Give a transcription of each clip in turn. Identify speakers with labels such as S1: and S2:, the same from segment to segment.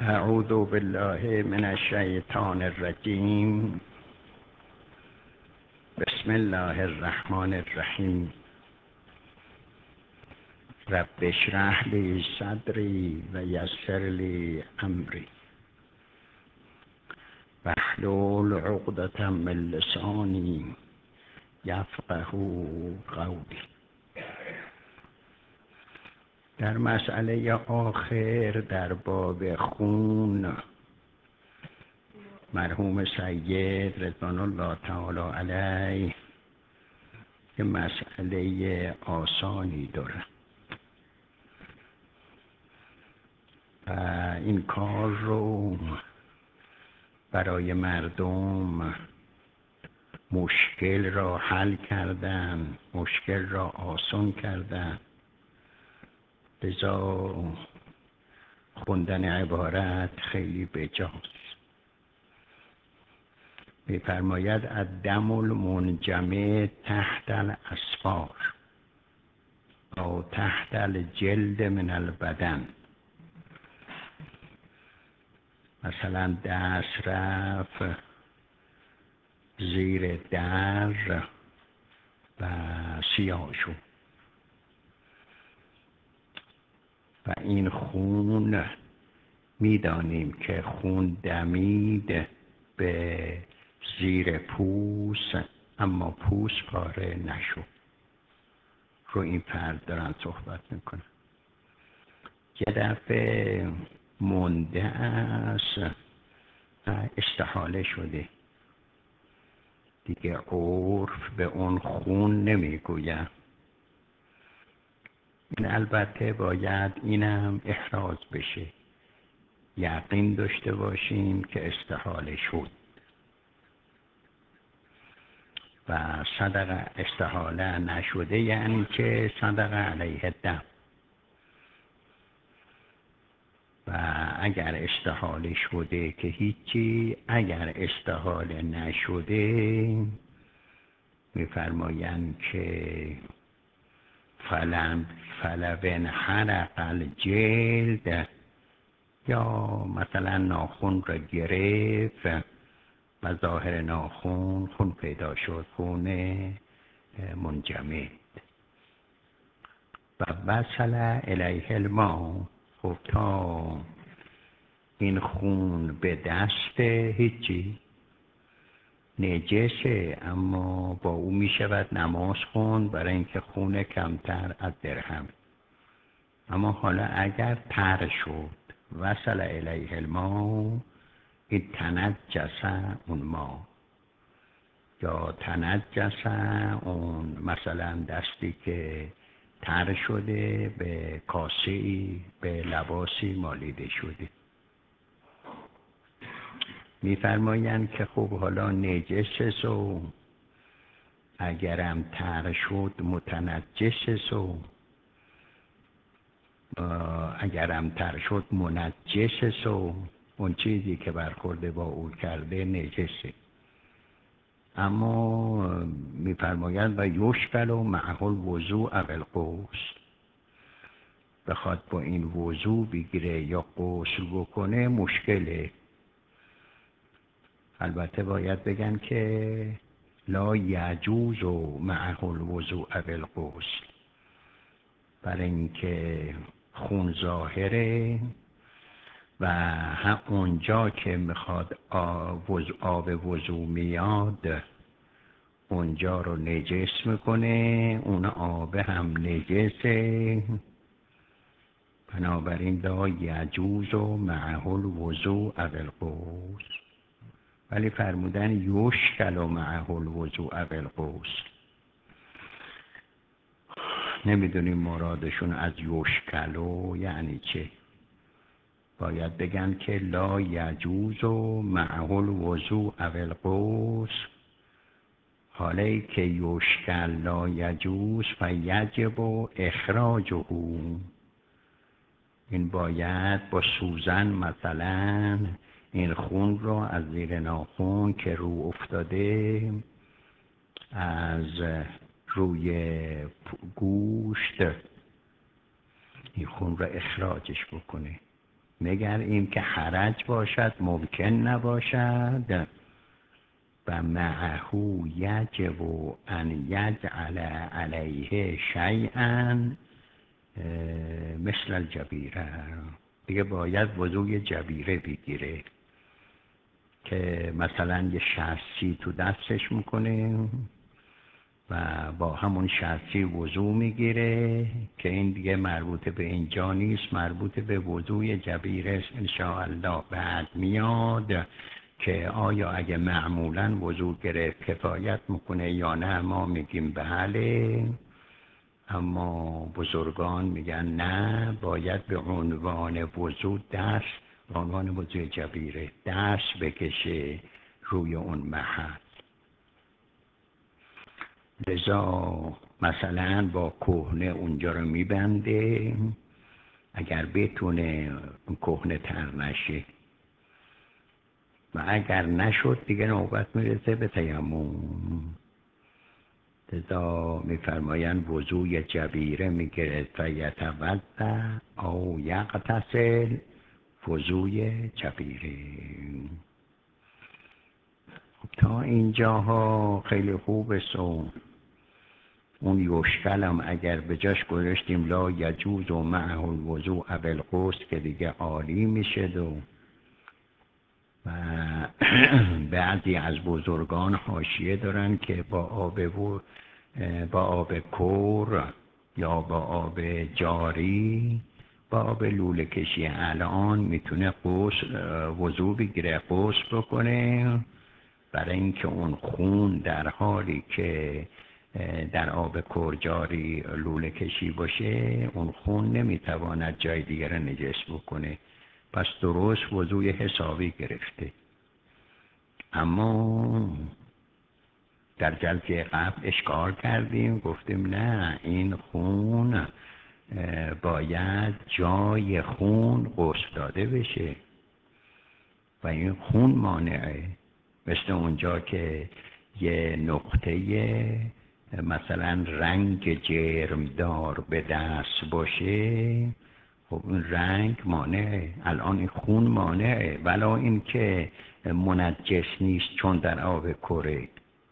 S1: اعوذ بالله من الشیطان الرجیم. بسم الله الرحمن الرحیم. رب اشرح لی صدری و یسر لی امری واحلل عقدة من لسانی یفقهوا قولی. در مسئله آخر در باب خون، مرحوم سید رضوان الله تعالی علیه که مسئله آسانی داره و این کار رو برای مردم مشکل را حل کردن، مشکل را آسان کردن. لذا خوندن عبارت خیلی بجاست. می‌فرماید الدم المنجمد تحت الاسفار او تحت الجلد من البدن. مثلا دست رفت زیر در و سیاه شد و این خون میدانیم که خون دمید به زیر پوست اما پوست پاره نشد. رو این فرد دارن صحبت میکنن. یه دفعه مونده است، استحاله شده دیگه، عرف به اون خون نمیگوید. این البته باید اینم احراز بشه، یقین داشته باشیم که استحاله شد و صدق استحاله نشده، یعنی که صدق علیه الدم. و اگر استحاله شده که هیچی، اگر استحاله نشده میفرمایند که فلون حرق الجلد، یا مثلا ناخن را گرفت و ظاهر ناخن خون پیدا شد، خون منجمد. و وصل الیه الماء، خب تا این خون به دست هیچی نجسه، اما با او می شود نماز خوند برای اینکه خون کمتر از درهم. اما حالا اگر تر شد، وصل الیه الماء، این تنجس اون ما، یا تنجس اون مثلا دستی که تر شده به کاسه‌ای، به لباسی مالیده شده. میفرمایند که خب حالا نجس و اگرم تر شد متنجس و اگرم تر شد منجس و اون چیزی که برخورده با او کرده نجسه. اما میفرمایند و یشکل و معه الوضوء بالغسل، بخواد با این وضوء بگیره یا غسل بکنه مشکله. البته باید بگن که لا یجوز معه الوضوء بالغسل، برای اینکه خون ظاهره و هم اونجا که میخواد آب وضو میاد اونجا رو نجس میکنه، اون آب هم نجسه. بنابراین لا یجوز معه الوضوء بالغسل، ولی فرمودن یشکل معه الوضوء بالغسل. نمیدونیم مرادشون از یشکلو یعنی چه. باید بگن که لا یجوز معه الوضوء بالغسل، حالی که یشکل لا یجوز فیجب اخراجه. این باید با سوزن مثلا این خون رو از زیر ناخن که رو افتاده از روی گوشت، این خون رو اخراجش بکنه. مگر این که حرج باشد ممکن نباشد و معه یجب ان یجعل علیه شیئا مثل الجبیره. دیگه باید وضوی جبیره بگیره که مثلا یه شخصی تو دستش میکنه و با همون شخصی وضو میگیره که این دیگه مربوط به اینجا نیست، مربوط به وضوی جبیره است. انشاءالله بعد میاد که آیا اگه معمولا وضو گرفت کفایت میکنه یا نه. ما میگیم بله، اما بزرگان میگن نه، باید به عنوان وضو دست، به عنوان وضوی جبیره دست بکشه روی اون محل. لذا مثلا با کهنه اونجا رو میبنده، اگر بتونه کهنه تر نشه، و اگر نشد دیگه نوبت میرسه به تیمم. لذا میفرمایند وضوی جبیره میگیره فیتوضا او یغتسل، وضوی جبیره. تا اینجاها خیلی خوب است. اون یوشکل هم اگر به جاش گذاشتیم لا یجوز و معه الوضوء بالغسل که دیگه عالی میشه. و بعضی از بزرگان حاشیه دارن که با آب کور یا با آب جاری، با آب لوله کشی الان میتونه وضو بگیره، غسل بکنه، برای اینکه اون خون در حالی که در آب کورجاری لوله کشی باشه اون خون نمیتواند جای دیگر نجس بکنه، پس درست وضوی حسابی گرفته. اما در جلسه قبل اشکال کردیم، گفتیم نه، این خون باید جای خون غسل داده بشه و این خون مانعه. مثل اونجا که یه نقطه مثلا رنگ جرمدار به دست باشه، خب این رنگ مانعه، الان این خون مانعه، ولا این که منجس نیست چون در آب کره.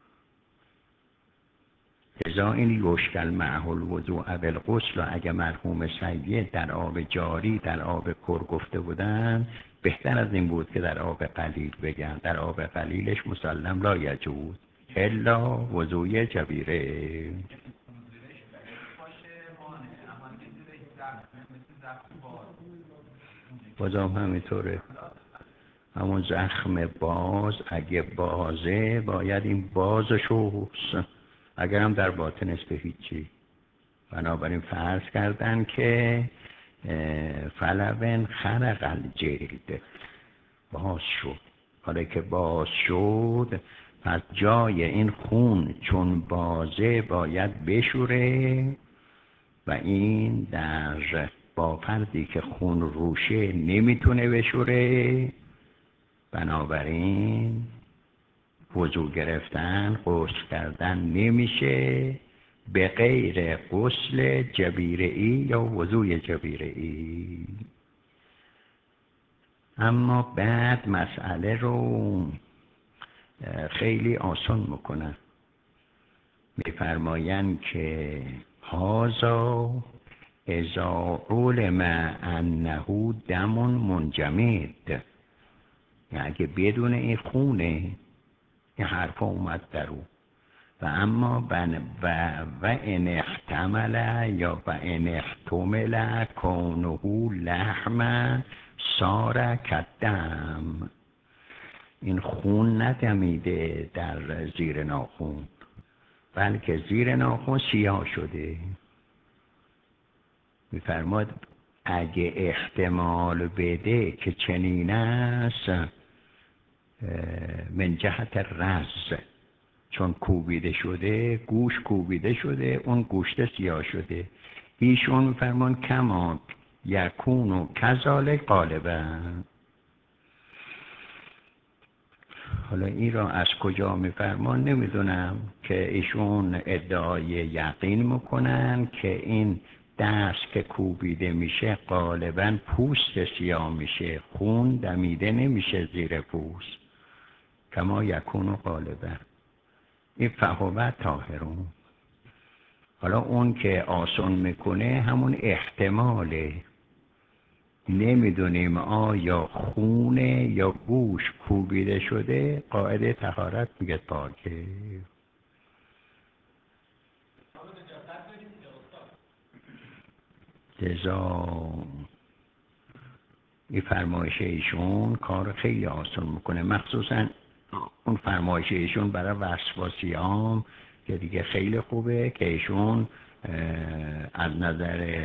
S1: ازا این یوشکل معه الوضوء بالغسل، اگه مرحوم سید در آب جاری در آب کر گفته بودن بهتر از این بود که در آب قلیل بگن. در آب قلیلش مسلم لا یجوز الا وضوی جبیره. بازم همینطوره، همون زخم باز اگه بازه باید این بازشو اگر هم در باطن است به هیچی. بنابراین فرض کردن که فلون خرق الجلد، باز شد. حالا که باز شد پس جای این خون چون بازه باید بشوره و این در با فردی که خون روشه نمیتونه بشوره، بنابراین وضو گرفتن غسل کردن نمیشه به غیر غسل جبیره‌ای یا وضوی جبیره‌ای. اما بعد مسئله رو خیلی آسان میکنن، میفرمایند که هذا اذا علم انه دم منجمد، یعنی اگه بدون این خونه این حرفا اومد در او، و اما و ان احتمل یا و ان احتمل کونه لحم صار کدم، این خون ندمیده در زیر ناخون بلکه زیر ناخون سیاه شده. میفرماد اگه احتمال بده که چنین است من جهت رز، چون کوبیده شده، گوش کوبیده شده، اون گوشت سیاه شده. ایشون میفرمان کما یکون و کذالک غالبا. حالا این را از کجا میفرمان نمیدونم، که ایشون ادعای یقین میکنن که این دست که کوبیده میشه غالبا پوست سیاه میشه، خون دمیده نمیشه زیر پوست. کما یکون غالبا این فهو طاهرون. حالا اون که آسان میکنه همون احتماله، نمیدونیم آیا خونه یا گوش کوبیده شده، قاعده طهارت میگه پاکه. لذا این فرمایش ایشون کار خیلی آسان میکنه، مخصوصا اون فرمایش ایشون برای وسواسیام که دیگه خیلی خوبه که ایشون از نظر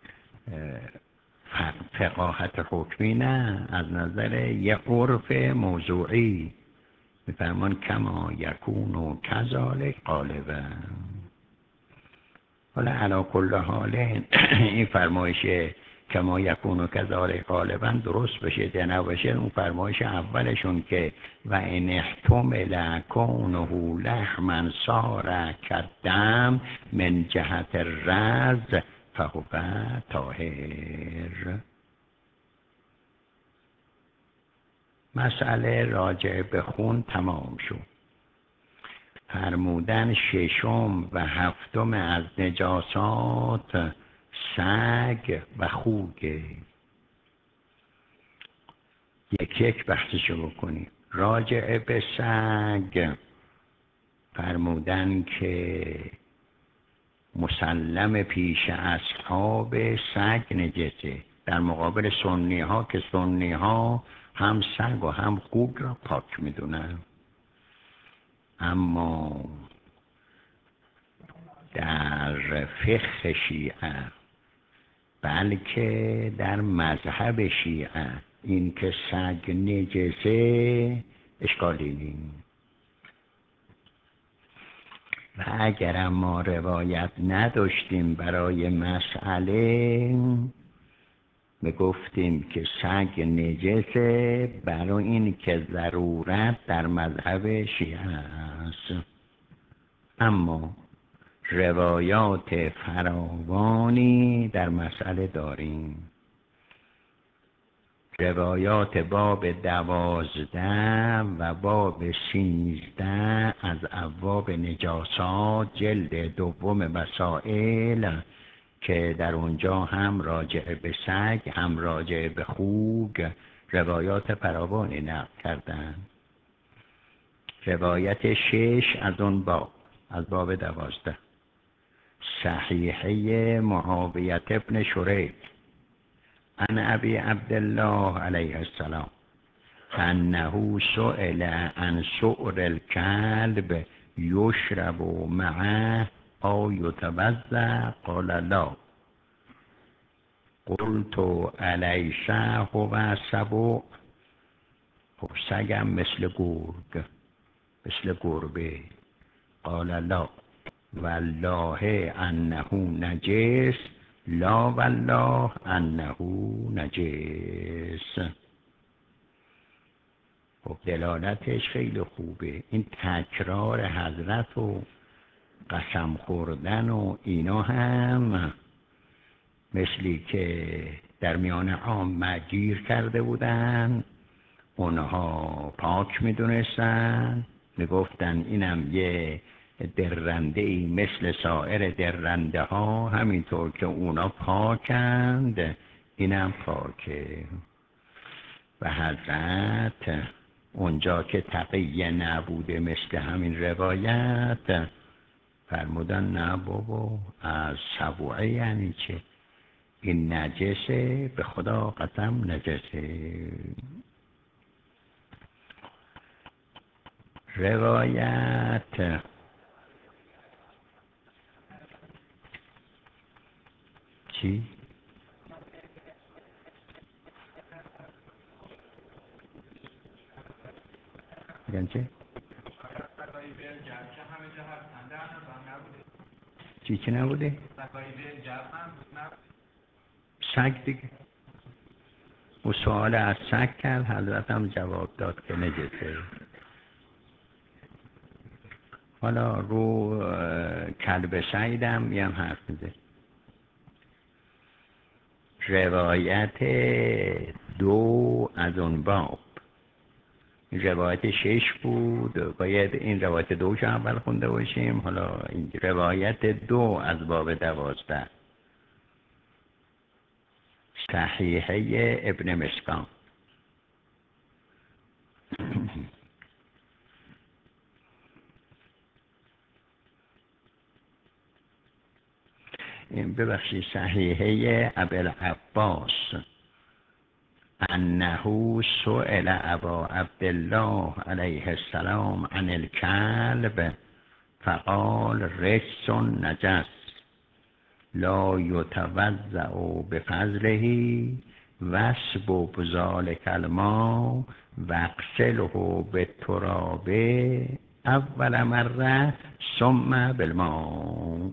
S1: فقاهت حکمی نه، از نظر یه عرف موضوعی میفرمان کما یکون و کذالک غالبا. حالا علی کل حال این فرمایش کما یکون و کذالک غالبا درست بشه یا نباشه، اون فرمایش اولشون که و ان احتمل کونه لحما صار کالدم من جهت الرز فهو طاهر. مسئله راجع به خون تمام شد. فرمودن ششم و هفتم از نجاسات سگ و خوگه. یک بحثشو بکنیم. راجع به سگ فرمودن که مسلم پیش اصحاب سگ نجسه، در مقابل سنی ها که سنی ها هم سگ و هم خوک را پاک میدونن. اما در فقه شیعه بلکه در مذهب شیعه این که سگ نجسه اشکالی نیست. و اگر ما روایت نداشتیم برای مسئله گفتیم که سگ نجسه، برای این که ضرورت در مذهب شیعه است. اما روایات فراوانی در مسئله داریم. روایات باب 12 و باب 13 از ابواب نجاسات جلد دوم مسائل که در اونجا هم راجع به سگ هم راجع به خوک روایات فراوانی نقل کردن. روایت 6 از اون باب، از باب 12 صحیحه معاویه ابن شریک عن ابی عبدالله علیه السلام انه سئل عن سؤر الكلب یشرب معه او یتوضا قال لا. قلت الیس هو سبع؟ خب سگم مثل گرگ، مثل گربه. قال لا والله انه نجس، لا والله انه نجس. خب دلالتش خیلی خوبه. این تکرار حضرت و قسم خوردن و اینا هم مثلی که در میان عامه گیر کرده بودن، اونها پاک میدونستن، میگفتن اینم یه درنده ای مثل سایر درنده ها، همینطور که اونا پاکند اینم پاکه. و حضرت اونجا که تقیه نبوده مثل همین روایت فرمودن نه بابا، از سبوعه یعنی چه؟ این نجسه، به خدا قسم نجسه. روایت چی؟ میگن چه؟ چی نبوده؟ سگ دیگه. او سوال از سگ کرد، حضرت هم جواب داد که نجسه. حالا رو کلب سعیدم هم حرف میده. روایت 2 از اون باب. روایت 6 بود، باید این روایت 2 رو اول خونده باشیم. حالا این روایت 2 از باب 12 صحیحه ابن مسکان. این ببخشید صحیحه ابوالعباس انه سئل ابا عبدالله علیه السلام عن الكلب فقال رجس نجس لا یتوضأ بفضله واسبب ذلک الماء واغسله بالتراب اول مره ثم بالماء.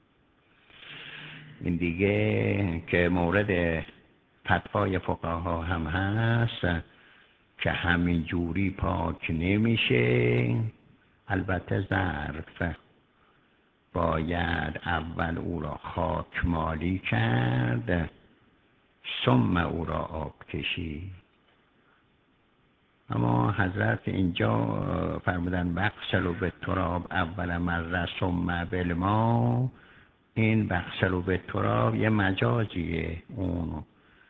S1: این دیگه که مورد فتوای فقها هم هست که همین جوری پاک نمیشه. البته ظرف باید اول او را خاکمالی کرد ثم او را آب کشید. اما حضرت اینجا فرمودن بغسلوا بالتراب اول مره ثم بالماء. این بغسلوا بالتراب یه مجازیه، اون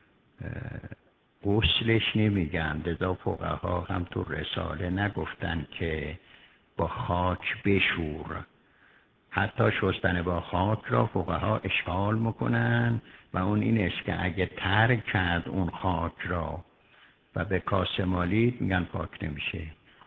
S1: غسلش نمیگن. لذا فقها هم تو رساله نگفتن که با خاک بشور. حتی شستن با خاک را فقها اشکال میکنن و اون این است که اگه ترک کرد اون خاک را و به کاسه مالید، میگن پاک نمیشه.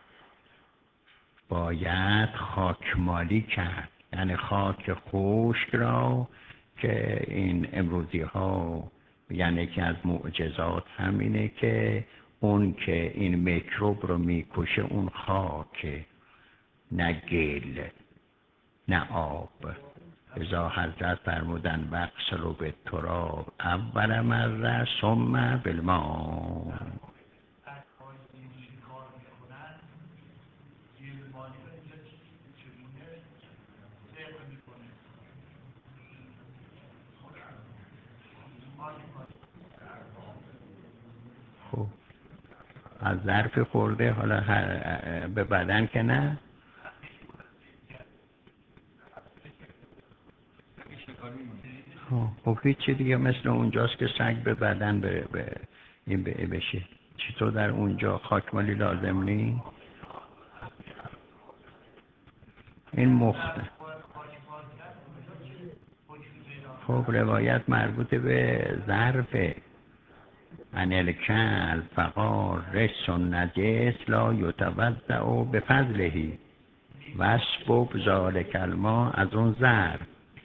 S1: باید خاکمالی کرد، یعنی خاک خشک را که این امروزی ها یعنی یکی از معجزات همینه که اون که این میکروب رو میکشه اون خاک، نه گل نه آب. ازا حضرت فرمودن بغسلوا بالتراب اول مره ثم بالماء. خب از ظرف خورده حالا به بدن که نه. خب هیچی دیگه مثل اونجاست که سگ به بدن این بشه. چطور در اونجا خاکمالی لازم نی؟ این مخته. خب روایت مربوط به ظرفه. عن الکلب فقال رجس نجس لا یتوضأ بفضله واسبب ذلک الماء. از اون ظرف.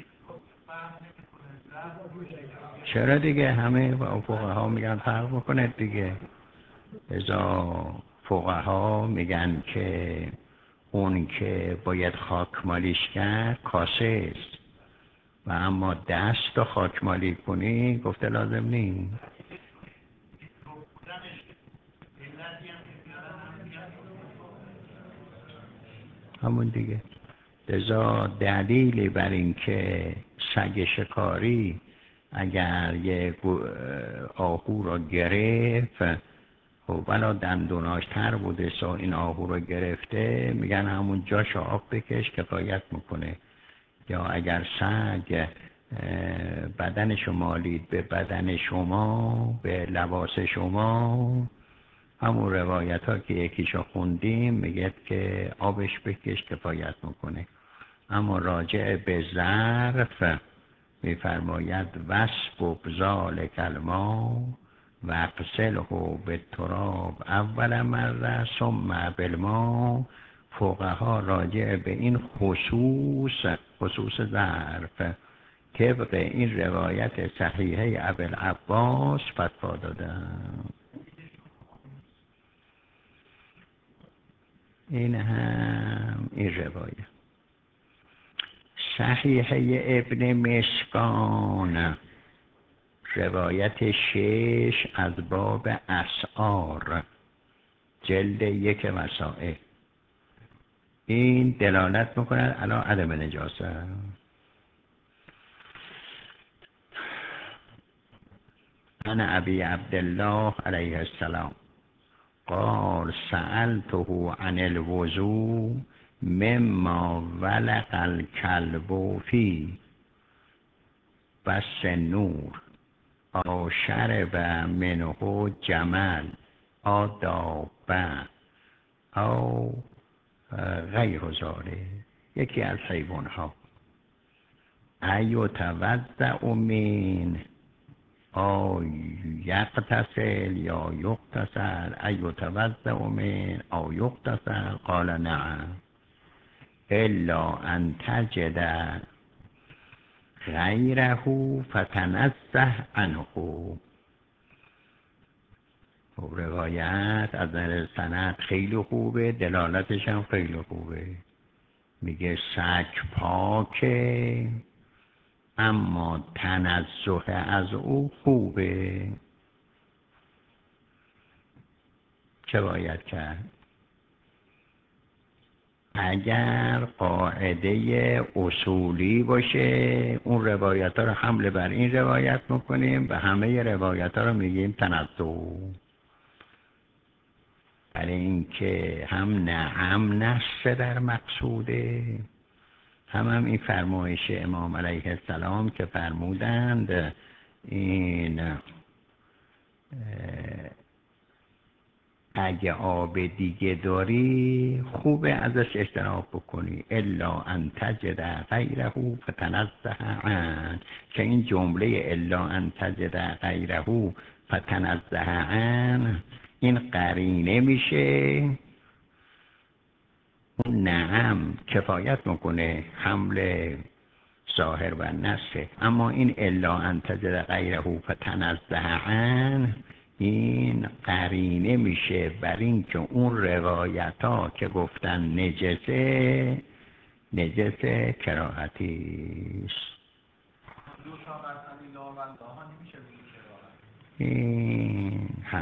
S1: چرا دیگه همه فقها میگن فرق میکنه دیگه. ازا فقها میگن که اون که باید خاکمالیش کرد کاسه است و اما دست رو خاکمالی کنی گفته لازم نیست. همون دیگه. لذا دلیلی بر این که سگ شکاری اگر یه آهو را گرفت، خب ولا دندوناش تر بوده سا این آهو را گرفته، میگن همون جاش آب بکش کفایت میکنه. یا اگر سگ بدن شما لید به بدن شما، به لباس شما، همون روایت ها که یکیشو خوندیم میگه که آبش بکش کفایت میکنه. اما راجع به ظرف میفرماید واسبب ذلک الماء واغسله بالتراب اول مره ثم بالماء. فقها راجع به این خصوص ظرف طبق این روایت صحیحه ابوالعباس فتوا دادن. این هم این روایت صحیحه ابن مسکان روایت 6 از باب اسعار جلد 1 وسائل. این دلالت میکنه علی عدم نجاست. عن ابی عبدالله علیه السلام قال سألته عن الوضوء مما ولق الكلب فيه بس النور او شرب منه جمل او دابه او غیر ذلك، یکی از حیوان ها. ایتوضأ من او یغتسل یا یغتسل، ایتوضأ من او یغتسل، قال نعم الا ان تجد غیره فتنزه عنه. روایت از نظر سند خیلی خوبه، دلالتش هم خیلی خوبه. میگه سگ پاکه اما تنزه از او خوبه. چه باید کرد؟ اگر قاعده اصولی باشه اون روایت ها رو حمله بر این روایت میکنیم و همه روایت ها رو میگیم تنزه، برای اینکه هم نعم نص در مقصوده، هم این فرمایش امام علیه السلام که فرمودند این اگه آب دیگه داری خوبه ازش اجتناب بکنی، الا ان تجد غیره فتنزه عن، که این جمله الا ان تجد غیره فتنزه عن این قرینه میشه. اون نعم کفایت میکنه حمل ظاهر و نصه، اما این الا ان تجد غیره فتنزه عن این قرینه میشه بر این که اون روایت ها که گفتن نجسه، نجس کراهتی است. این ها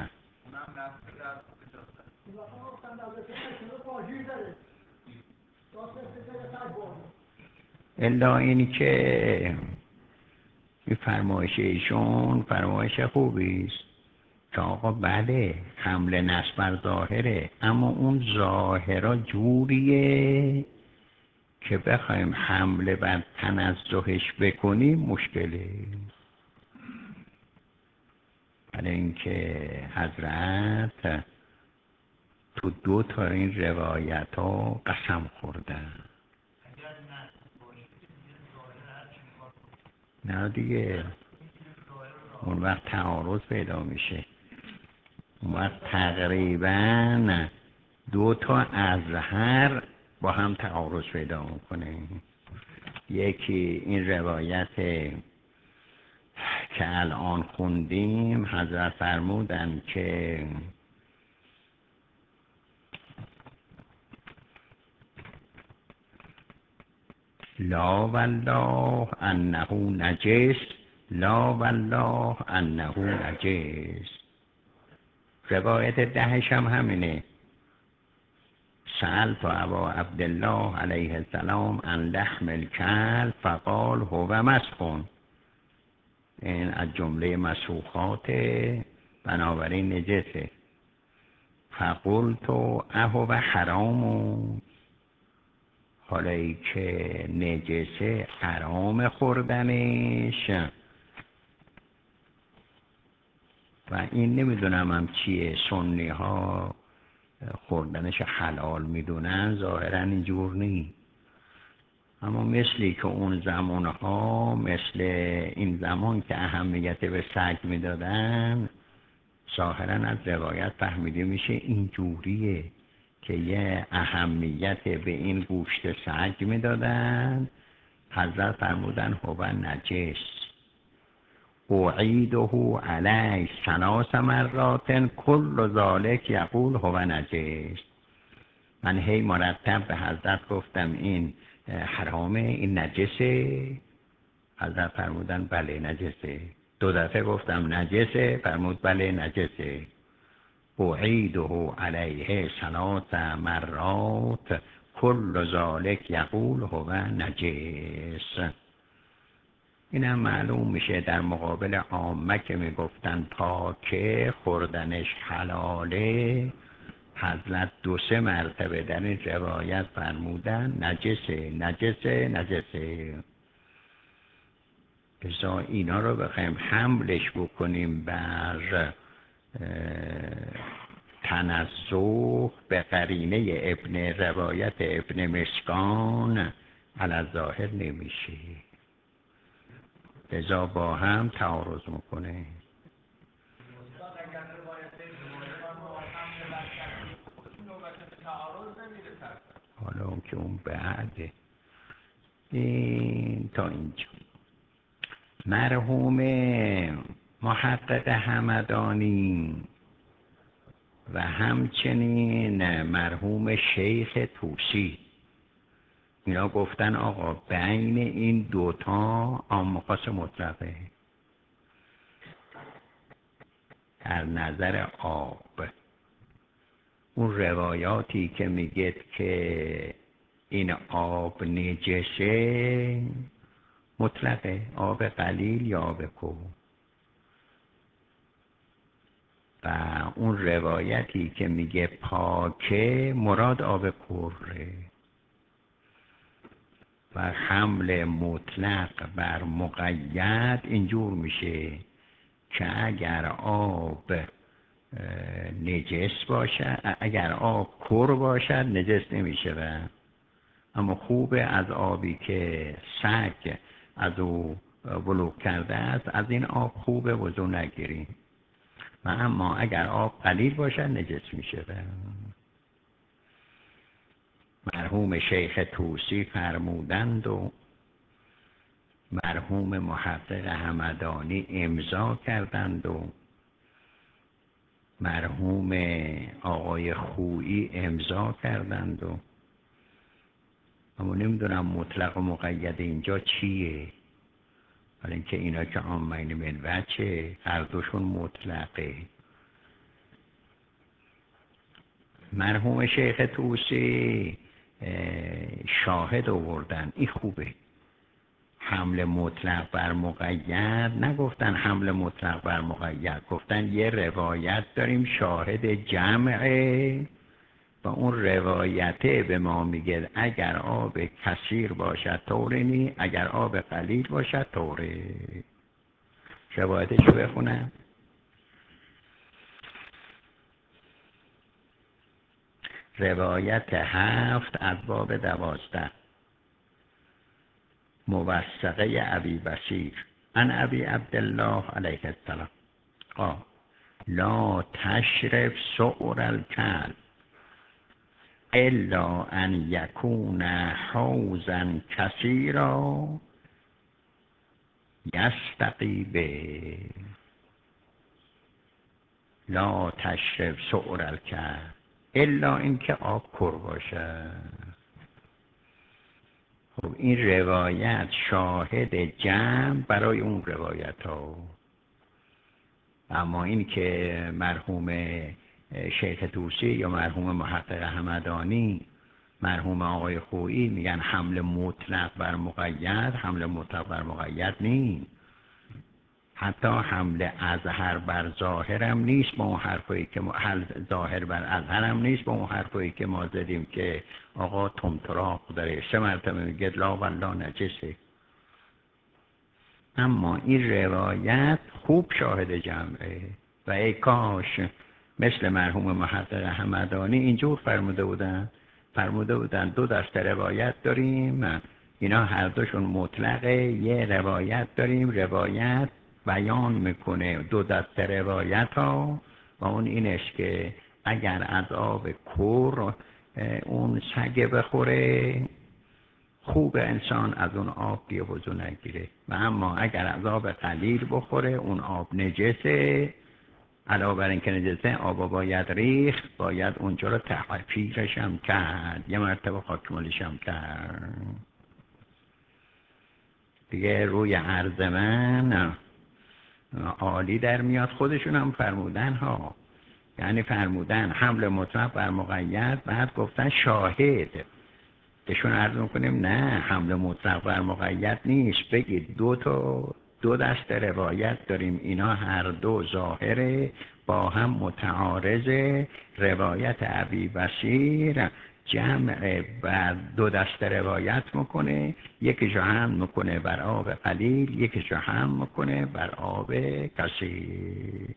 S1: الا این که این فرمایش ایشون فرمایش خوبی است که آقا بله حمل نصب بر ظاهره، اما اون ظاهرا جوریه که بخوایم حمله بر تنزهش بکنیم مشکله. برای اینکه حضرت تو دو تا این روایت ها قسم خوردن. نه دیگه اون وقت تعارض پیدا میشه، اون وقت تقریبا دو تا ازهر با هم تعارض پیدا میکنه. یکی این روایت که الان خوندیم، حضرت فرمودن که لا والله انه نجس، لا والله انه نجس. روایت دهش هم همینه، سألت ابا عبدالله علیه السلام عن لحم الکلب فقال هو مسخون. این از جمله مسوخات، بنابراین نجسه. فقلت اهو حرام، حالا ای که نجسه حرام خوردنش و این نمیدونم هم چیه، سنی ها خوردنش حلال میدونن، ظاهرا اینجور نی، اما مثلی که اون زمان ها مثل این زمان که اهمیت به سگ میدادن، ظاهرا از روایت فهمیده میشه اینجوریه که یه اهمیت به این گوشت سگ میدادن. حضرت فرمودن هو نجس اعیده علیه 3 مرات کل ذالک یقول هو نجس. من هی مرتب به حضرت گفتم این حرامه، این نجسه. حضرت فرمودن بله نجسه. 2 دفعه گفتم نجسه، فرمود بله نجسه. اعیده علیه 3 مرات کل ذالک یقول هو نجس. این هم معلوم میشه در مقابل عامه که میگفتن پاکه خوردنش حلاله، حضرت 2-3 مرتبه در این روایت فرمودن نجسه نجسه نجسه. بذار اینا رو بخوایم حملش بکنیم بر تنزه به قرینه روایت ابن مسکان علی ظاهر نمیشه، لذا با هم تعارض میکنه. حالا اون که اون بعده. این تا اینجا مرحوم محقق همدانی و همچنین مرحوم شیخ طوسی اینا گفتن آقا بین این دوتا عام خاص مطلقه در نظر آب. اون روایاتی که میگه که این آب نجسه مطلقه، آب قلیل یا آب کو. و اون روایتی که میگه پاکه مراد آب کره. و حمل مطلق بر مقید اینجور میشه که اگر آب نجس باشد، اگر آب کر باشد نجس نمیشه، اما خوبه از آبی که سگ از او ولوغ کرده است از این آب خوبه وضو نگیریم، و اما اگر آب قلیل باشد نجس میشه. مرحوم شیخ طوسی فرمودند و مرحوم محقق همدانی امضا کردند و مرحوم آقای خویی امضا کردند و اما نمیدونم مطلق و مقید اینجا چیه، ولی اینکه اینا که عامین من وجه هر دوشون مطلقه. مرحوم شیخ طوسی شاهد آوردن، این خوبه. حمل مطلق بر مقید نگفتن حمل مطلق بر مقید، گفتن یه روایت داریم شاهد جمعه و اون روایته به ما میگه اگر آب کثیر باشد طوره نی، اگر آب قلیل باشد طوره. روایتشو بخونم. روایت 7 از باب 12 موثقه ابی بصیر عن ابی عبدالله علیه السلام قال لا تشرب سعر الكلب الا ان یکون حوضا کثیرا یستقی به. لا تشرب سعر الکلب الا اینکه آب کر باشه. خب این روایت شاهد جمع برای اون روایت ها، اما این که مرحوم شیخ طوسی یا مرحوم محقق همدانی مرحوم آقای خویی میگن حمل مطلق بر مقید، حمل مطلق بر مقید نیست، حتی حمل اظهر بر ظاهر هم نیست با اون حرفایی که ظاهر بر اظهر هم نیست با اون حرفایی که ما زدیم که آقا تمتراق داره 3 مرتبه میگه لا والله نجسه. اما این روایت خوب شاهد جمعه و ای کاش مثل مرحوم محقق همدانی اینجور فرموده بودن 2 دسته روایت داریم، اینا هر دوشون مطلقه، یه روایت داریم روایت بیان میکنه 2 دسته روایت ها و اون اینش که اگر از آب کور اون سگ بخوره خوب انسان از اون آب بیا وضو نگیره، و اما اگر از آب قلیل بخوره اون آب نجسه، علاوه بر اینکه نجسه آب باید ریخت، باید اونجا رو تحفیرش هم کرد، یه مرتبه خاکمالش هم کرد. دیگه روی عرض من عالی در میاد. خودشون هم فرمودن ها، یعنی فرمودن حمل مطلق بر مقید، بعد گفتن شاهد بهشون عرض میکنیم نه، حمل مطلق بر مقید نیست. بگید دو دست روایت داریم، اینا هر دو ظاهره با هم متعارضه. روایت ابی بصیر جمع بر دو دست روایت میکنه، یکی جا هم میکنه بر آب قلیل، یکی جا هم میکنه بر آب کثیر.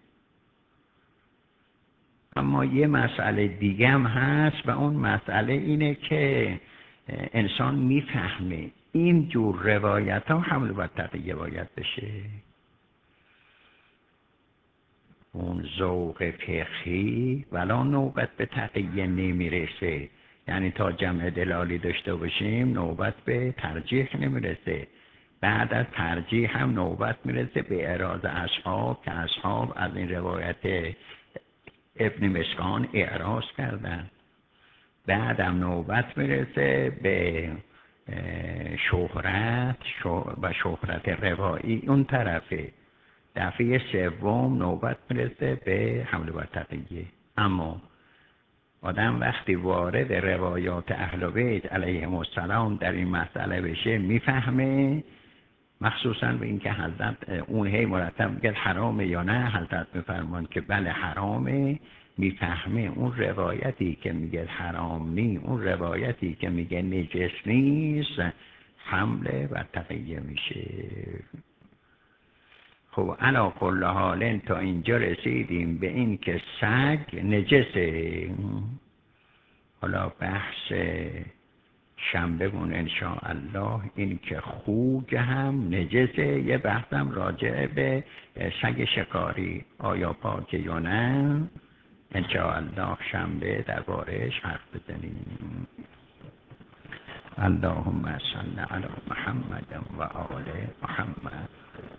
S1: اما یه مسئله دیگه هم هست و اون مسئله اینه که انسان میفهمه این جور روایت ها حمل بر تقیه باید بشه. اون ذوق فقهی ولا نوبت به تقیه نمیرسه، یعنی تا جمع دلالی داشته باشیم نوبت به ترجیح نمیرسه. بعد از ترجیح هم نوبت میرسه به اعراض اصحاب که اصحاب از این روایت ابن مسکان اعراض کردن. بعدم نوبت میرسه به شهرت و شهرت روایی اون طرفه. دفعه سوم نوبت میرسه به حمل بر تقیه. اما آدم وقتی وارد روایات اهل بیت علیهم السلام در این مسئله بشه میفهمه، مخصوصا به اینکه حضرت اون هی مرتب میگه حرامه یا نه، حضرت میفرمان که بله حرامه. میفهمه اون روایتی که میگه حرام نی، اون روایتی که میگه نجس نیست، حمله و تقیه میشه. خب علا کل حال تا اینجا رسیدیم به این که سگ نجسه. حالا بحث شنبه بون انشاءالله این که خوک هم نجسه. یه بحثم راجع به سگ شکاری آیا پاکه یا نه، انشاءالله شنبه در بارش حرف بزنیم. اللهم صل علی محمد و آل محمد.